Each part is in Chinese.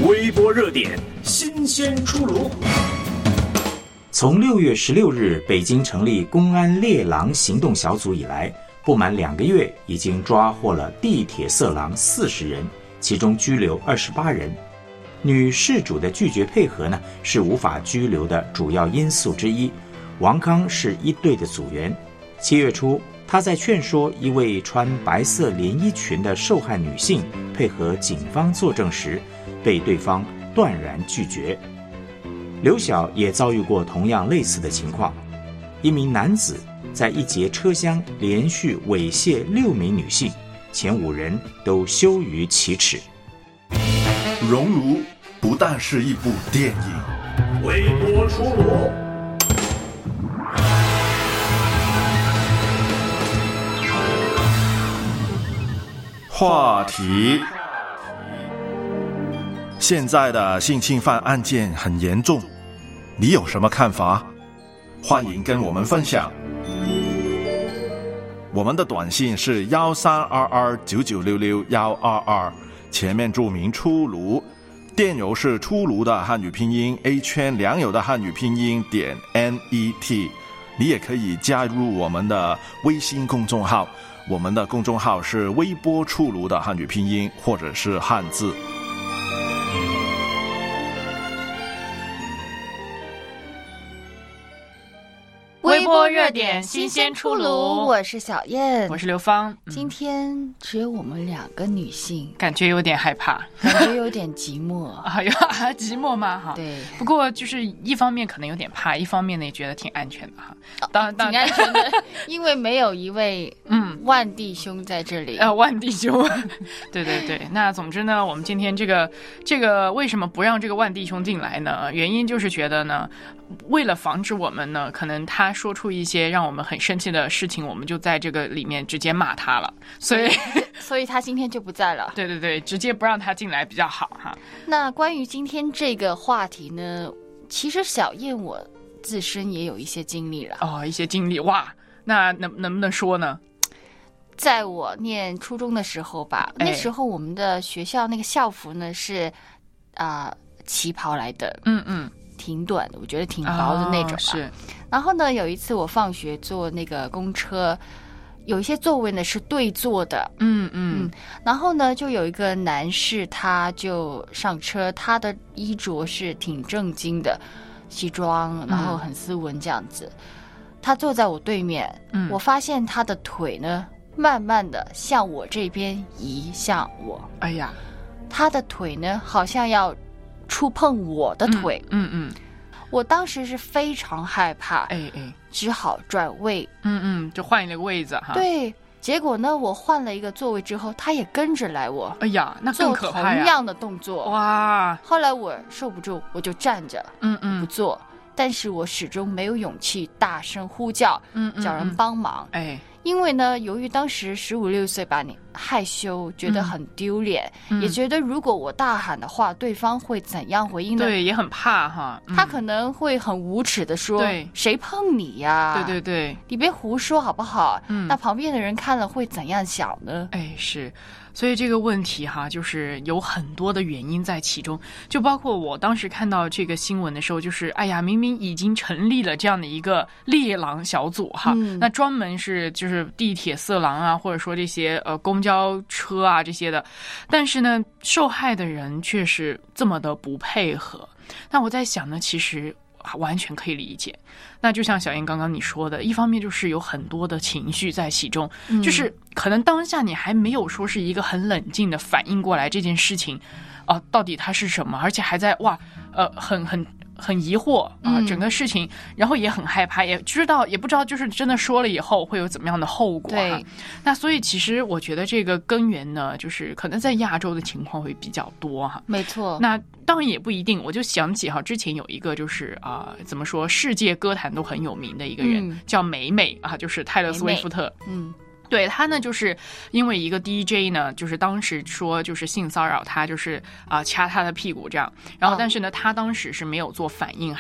微波热点，新鲜出炉。 从6月16日北京成立公安猎狼行动小组以来，不满2个月，已经抓获了地铁色狼40人，其中拘留28人。女事主的拒绝配合呢，是无法拘留的主要因素之一。王康是一队的组员。7月初，他在劝说一位穿白色连衣裙的受害女性配合警方作证时，被对方断然拒绝。刘晓也遭遇过同样类似的情况，一名男子在一节车厢连续猥亵6名女性，前5人都羞于启齿。 熔炉不但是一部电影， 微波出炉。 话题：现在的性侵犯案件很严重，你有什么看法？欢迎跟我们分享。我们的短信是132299662122，前面注明出炉，电邮是出炉的汉语拼音 A 圈良友的汉语拼音.net。你也可以加入我们的微信公众号，我们的公众号是微波出炉的汉语拼音或者是汉字。 微波热点，新鲜出炉。 我是小燕， 我是刘芳。 今天只有我们2个女性， 感觉有点害怕， 感觉有点寂寞啊，寂寞吗？哈， 对。 不过就是一方面可能有点怕，一方面呢也觉得挺安全的哈。 挺安全的，因为没有一位万弟兄在这里。 万弟兄，对对对。那总之呢，我们今天这个为什么不让这个万弟兄进来呢？原因就是觉得呢，为了防止我们呢，可能他说出一些让我们很生气的事情，我们就在这个里面直接骂他了，所以他今天就不在了。 对对对，直接不让他进来比较好哈。 那关于今天这个话题呢，其实小燕我自身也有一些经历了。 一些经历哇，那能不能说呢？ 在我念初中的时候吧，那时候我们的学校那个校服呢是旗袍来的，挺短的，我觉得挺薄的那种是。 然后呢，有一次我放学坐那个公车，有一些座位呢是对坐的，然后呢，就有一个男士，他就上车，他的衣着是挺正经的，西装，然后很斯文这样子。他坐在我对面，我发现他的腿呢，慢慢的向我这边移向我。 哎呀， 他的腿呢，好像要触碰我的腿。我当时是非常害怕，只好转位， 就换一个位子哈。 对，结果呢，我换了一个座位之后，他也跟着来我。 哎呀，那更可怕呀！ 做同样的动作， 哇！后来我受不住，我就站着，不做。但是我始终没有勇气大声呼叫，叫人帮忙。因为呢，由于当时15、16岁吧，你害羞，觉得很丢脸，也觉得如果我大喊的话，对方会怎样回应呢？ 对，也很怕哈。 他可能会很无耻的说：“谁碰你呀？” 对对对， 你别胡说好不好？那旁边的人看了会怎样想呢？ 是。所以这个问题哈，就是有很多的原因在其中，就包括我当时看到这个新闻的时候，就是明明已经成立了这样的一个猎狼小组哈，那专门是就是地铁色狼啊，或者说这些公交车啊这些的，但是呢，受害的人却是这么的不配合。那我在想呢，其实完全可以理解。那就像小燕刚刚你说的，一方面就是有很多的情绪在其中，就是可能当下你还没有说是一个很冷静的反应过来这件事情到底它是什么，而且还在很疑惑整个事情，然后也很害怕，也不知道就是真的说了以后会有怎么样的后果。 对， 那所以其实我觉得这个根源呢，就是可能在亚洲的情况会比较多哈。 没错。 那当然也不一定，我就想起之前有一个就是怎么说，世界歌坛都很有名的一个人，叫美美就是泰勒·斯威夫特。对，他呢，就是因为一个 DJ 呢，就是当时说就是性骚扰他，就是掐他的屁股这样，然后但是呢，他当时是没有做反应，还是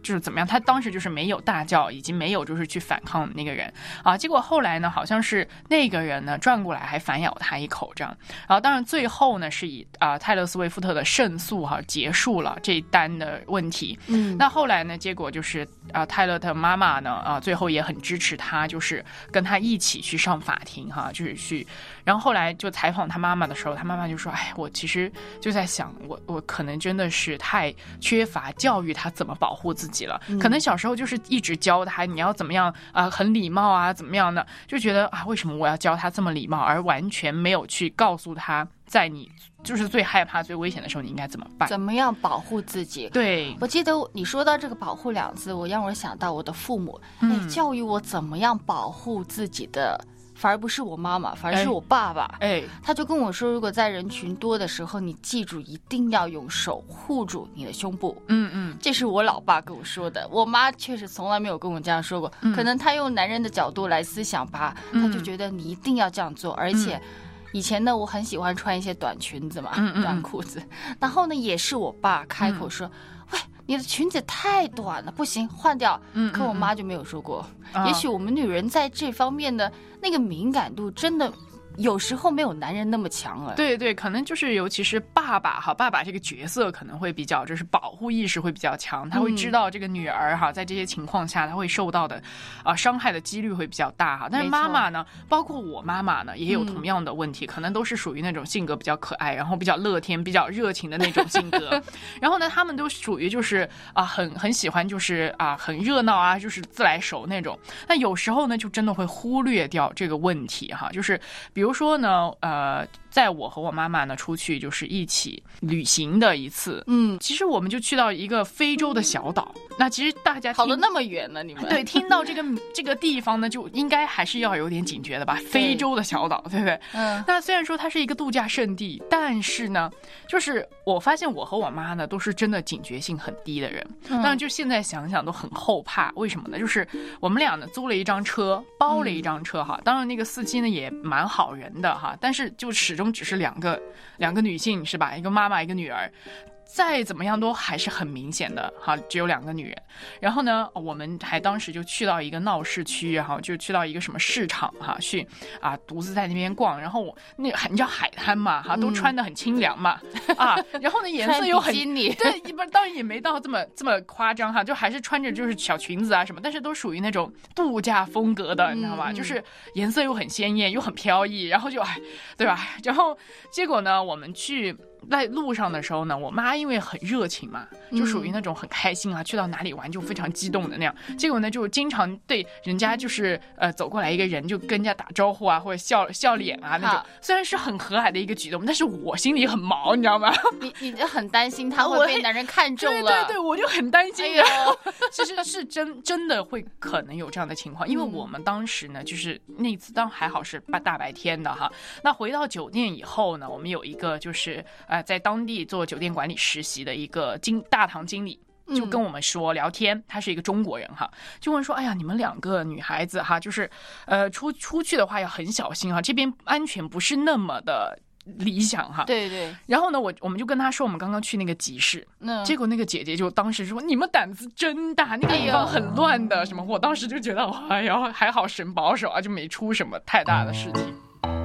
就是怎么样，他当时就是没有大叫，已经没有就是去反抗那个人啊。结果后来呢，好像是那个人呢转过来还反咬他一口这样。然后当然最后呢是以泰勒·斯威夫特的胜诉结束了这一单的问题。那后来呢，结果就是泰勒的妈妈呢最后也很支持他，就是跟他一起去上法庭就是去。然后后来就采访他妈妈的时候，他妈妈就说：“哎，我其实就在想，我可能真的是太缺乏教育他怎么保护自己了。可能小时候就是一直教他你要怎么样很礼貌怎么样的，就觉得为什么我要教他这么礼貌，而完全没有去告诉他，在你就是最害怕、最危险的时候，你应该怎么办？ 怎么样保护自己？” 对， 我记得你说到这个“保护”两字，让我想到我的父母，教育我怎么样保护自己的。反而不是我妈妈，反而是我爸爸。他就跟我说，如果在人群多的时候，你记住一定要用手护住你的胸部。这是我老爸跟我说的。我妈确实从来没有跟我这样说过，可能他用男人的角度来思想吧，他就觉得你一定要这样做。而且以前呢，我很喜欢穿一些短裙子嘛，短裤子。然后呢，也是我爸开口说：“喂，你的裙子太短了，不行，换掉。”可我妈就没有说过。也许我们女人在这方面的那个敏感度真的有时候没有男人那么强了。 对对，可能就是尤其是爸爸这个角色可能会比较就是保护意识会比较强，他会知道这个女儿在这些情况下他会受到的伤害的几率会比较大但是妈妈呢，包括我妈妈呢也有同样的问题，可能都是属于那种性格比较可爱，然后比较乐天、比较热情的那种性格。然后呢，他们都属于就是很喜欢就是很热闹就是自来熟那种。那有时候呢，就真的会忽略掉这个问题就是比如说呢，在我和我妈妈呢出去就是一起旅行的一次，其实我们就去到一个非洲的小岛。那其实大家跑得那么远呢，你们对听到这个地方呢，就应该还是要有点警觉的吧？非洲的小岛，对不对？那虽然说它是一个度假胜地，但是呢，就是我发现我和我妈呢都是真的警觉性很低的人。当然，就现在想想都很后怕。为什么呢？就是我们俩呢租了一张车，包了一张车当然那个司机呢也蛮好人的但是就始终只是两个女性是吧？一个妈妈一个女儿。再怎么样都还是很明显的只有2个女人。然后呢，我们还当时就去到一个闹市区，然后就去到一个什么市场去独自在那边逛。然后你知道海滩嘛都穿得很清凉嘛然后呢颜色又很对，当然也没到这么夸张就还是穿着就是小裙子什么，但是都属于那种度假风格的，你知道吗？就是颜色又很鲜艳又很飘逸，然后就对吧？然后结果呢，我们去在路上的时候呢，我妈因为很热情嘛，就属于那种很开心去到哪里玩就非常激动的那样。结果呢，就经常对人家就是走过来一个人就跟人家打招呼或者笑脸那种。虽然是很和蔼的一个举动，但是我心里很毛，你知道吗？ 你就很担心他会被男人看中了。 对，我就很担心。其实是真的会可能有这样的情况，因为我们当时呢，就是那次还好是大白天的那回到酒店以后呢，我们有一个就是在当地做酒店管理实习的一个大堂经理，就跟我们说聊天，他是一个中国人就问说，哎呀，你们2个女孩子就是出去的话要很小心这边安全不是那么的理想对对。 然后呢，我们就跟他说我们刚刚去那个集市，结果那个姐姐就当时说你们胆子真大，那个地方很乱的什么。我当时就觉得哎呀，还好神保守就没出什么太大的事情。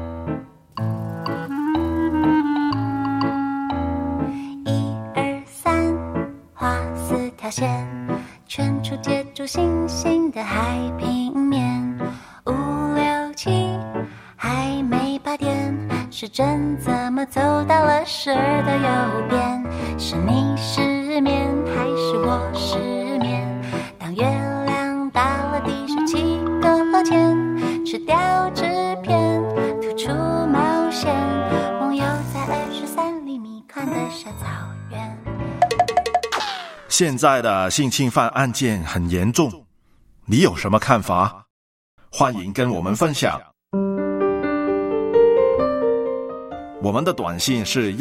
线圈出接住星星的海平面，5、6、7还没8点，时针怎么走到了12的右边？是你失眠还是我失眠？当月亮到了第17个和弦，吃掉纸片突出冒险，梦游在23厘米宽的小草原。 现在的性侵犯案件很严重，你有什么看法？欢迎跟我们分享。我们的短信是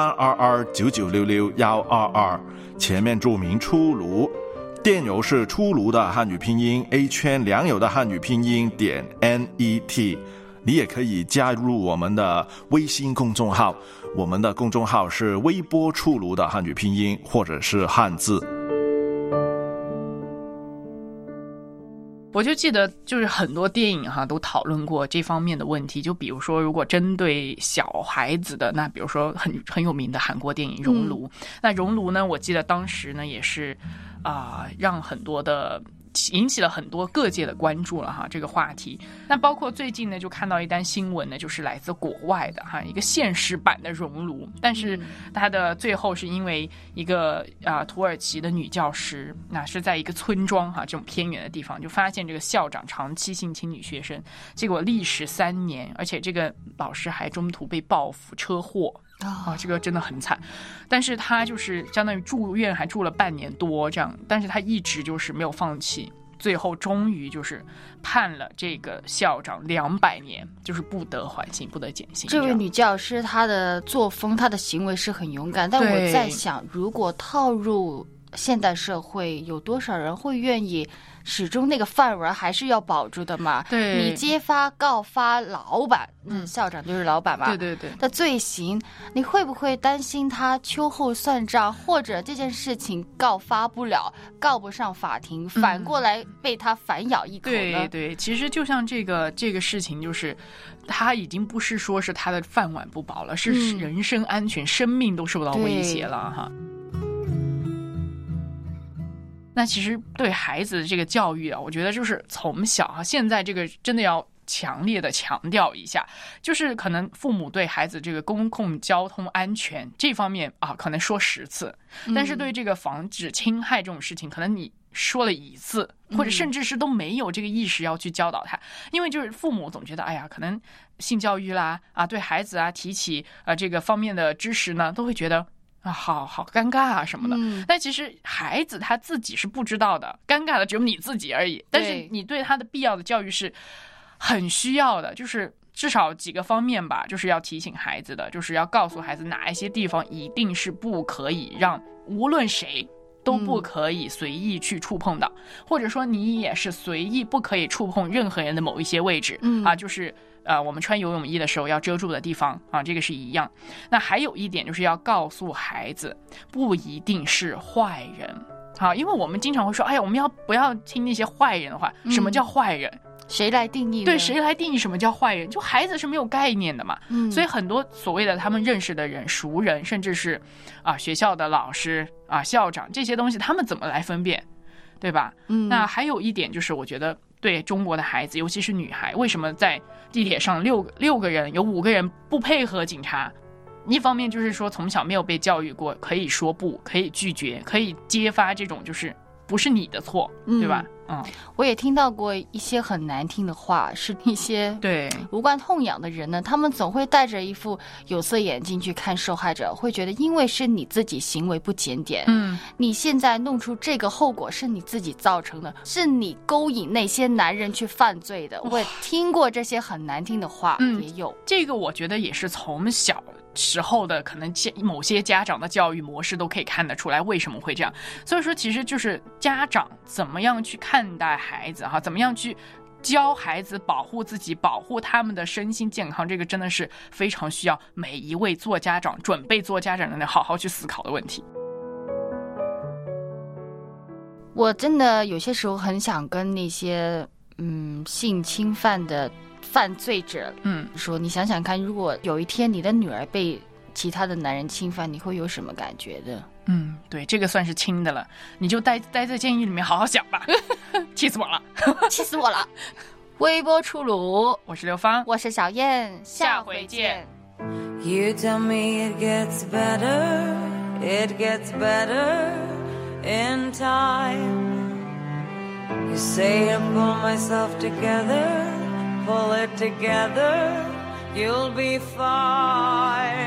132299661122，前面注明出炉，电邮是出炉的汉语拼音 A 圈良友的汉语拼音点 NET。你也可以加入我们的微信公众号，我们的公众号是微波出炉的汉语拼音或者是汉字。 我就记得就是很多电影都讨论过这方面的问题，就比如说如果针对小孩子的，那比如说很有名的韩国电影《熔炉》，那《熔炉》呢，我记得当时呢也是让很多的引起了很多各界的关注了这个话题。那包括最近呢就看到一单新闻呢，就是来自国外的一个现实版的熔炉，但是它的最后是因为一个土耳其的女教师，那是在一个村庄这种偏远的地方，就发现这个校长长期性侵女学生，结果历时3年，而且这个老师还中途被报复车祸。这个真的很惨，但是他就是相当于住院还住了半年多这样，但是他一直就是没有放弃，最后终于就是判了这个校长200年，就是不得缓刑不得减刑。 这位女教师她的作风她的行为是很勇敢，但我在想如果套入现代社会，有多少人会愿意始终那个范围还是要保住的嘛？ 对， 你揭发告发老板，校长就是老板嘛， 对的罪行，你会不会担心他秋后算账，或者这件事情告发不了，告不上法庭，反过来被他反咬一口呢？ 对，其实就像这个事情，就是他已经不是说是他的饭碗不保了，是人身安全、生命都受到威胁了那其实对孩子的这个教育我觉得就是从小现在这个真的要强烈的强调一下，就是可能父母对孩子这个公共交通安全这方面可能说10次，但是对这个防止侵害这种事情，可能你说了1次，或者甚至是都没有这个意识要去教导他，因为就是父母总觉得可能性教育啦对孩子提起这个方面的知识呢，都会觉得好尴尬什么的，但其实孩子他自己是不知道的，尴尬的只有你自己而已。但是你对他的必要的教育是很需要的，就是至少几个方面吧，就是要提醒孩子的，就是要告诉孩子哪一些地方一定是不可以让无论谁都不可以随意去触碰的，或者说你也是随意不可以触碰任何人的某一些位置就是我们穿游泳衣的时候要遮住的地方这个是一样。那还有一点就是要告诉孩子，不一定是坏人因为我们经常会说我们不要听那些坏人的话，什么叫坏人？ 谁来定义呢？ 对，谁来定义什么叫坏人？就孩子是没有概念的嘛。所以很多所谓的他们认识的人、熟人，甚至是学校的老师校长，这些东西他们怎么来分辨，对吧？那还有一点就是，我觉得对中国的孩子，尤其是女孩，为什么在地铁上六个人有5个人不配合警察？一方面就是说从小没有被教育过，可以说不，可以拒绝，可以揭发这种就是不是你的错，对吧？ 我也听到过一些很难听的话，是一些无关痛痒的人呢，他们总会戴着一副有色眼镜去看受害者，会觉得因为是你自己行为不检点，你现在弄出这个后果是你自己造成的，是你勾引那些男人去犯罪的。我也听过这些很难听的话，也有这个，我觉得也是从小时候的可能某些家长的教育模式都可以看得出来为什么会这样。所以说其实就是家长怎么样去看待孩子怎么样去教孩子保护自己，保护他们的身心健康，这个真的是非常需要每一位做家长准备做家长的人好好去思考的问题。 我真的有些时候很想跟那些性侵犯的犯罪者说，你想想看，如果有一天你的女儿被其他的男人侵犯，你会有什么感觉的？ 对，这个算是轻的了，你就待在监狱里面好好想吧。气死我了， 气死我了。微波出炉， 我是刘芳， 我是小燕，下回见。 You tell me it gets better in time. You say I pull myself together, pull it together, you'll be fine.